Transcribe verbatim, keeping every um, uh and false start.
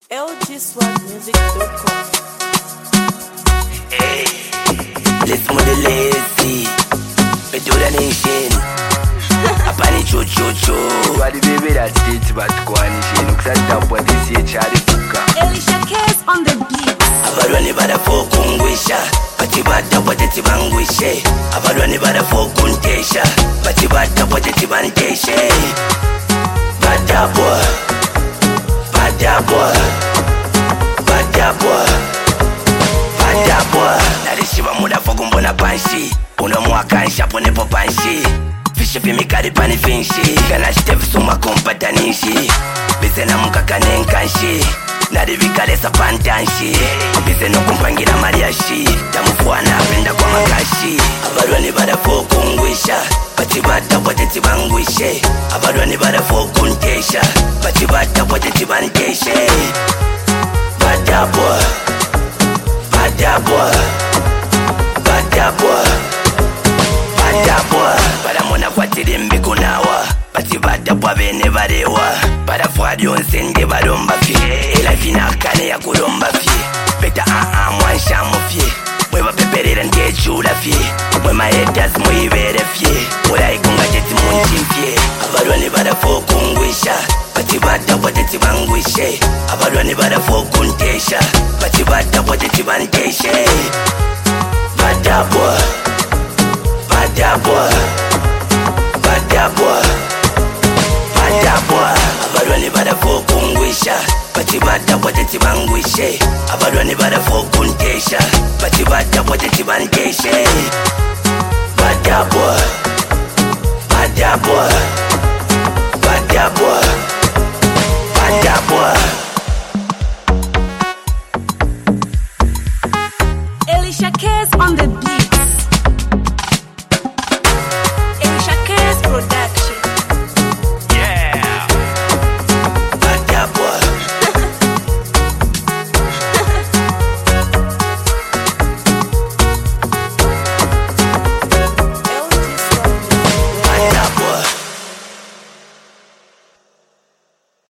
L G swag music dot com. Hey, listen to the lazy. We do the nation. Apani cho cho cho. Wadi baby that state but kwani she looks at that what this here Charlie Fuka. Elisha Case on the beat. Abalwani bada fokungwisha. Bati bada bada tibangwishe. Abalwani bada fokuntesha. Bati bada bada tibanteshe. Bada boy. Bada boy. Bada boy. Bada boy. Narishiba muda fokumbona panshi. Uno mwaka nshapo nepo panshi. Fishe pimikari pani finshi. Kana shitevu suma kompata nishi. Bize na mukaka nenkanshi. Narivika sapantanshi. Bize no kumpangira mariashi. Tamufuana apenda kwa makashi. Abalwani bada fokungwisha. Bati bada bote tibangwishe. Abalwani bada fokuntesha. Bati bada bote tibanteshe. Bada boy. Bada boy. Bada boy. Bada boy. Bada mona kwatiri mbikunawa. Bati bada boy bene barewa. Bada fwadi onsende baromba fie. Ela fina kane ya kuromba fie. Beta a a mwansha mo fie. Mweba peperera ndiye chula fie. Mwema haters mwibere fie. Mwela ikunga jeti munchi fie. Abalwani bada fokungwisha. Bati bada bote tibangwishe. Abalwani bada fokuntesha. Bati bada bote tibanteshe. Bada boy. Bada boy. Bada boy. Bada boy. Abalwani bada fokungwisha. Bati bada bote tibangwishe. Abalwani bada fokuntesha. Bati bada bote tibanteshe. Bada boy. Bada boy. Bada boy. Bada boy. Elisha Case on the beat. Elisha Case production. Yeah. Bada boy. L G swag music. Bada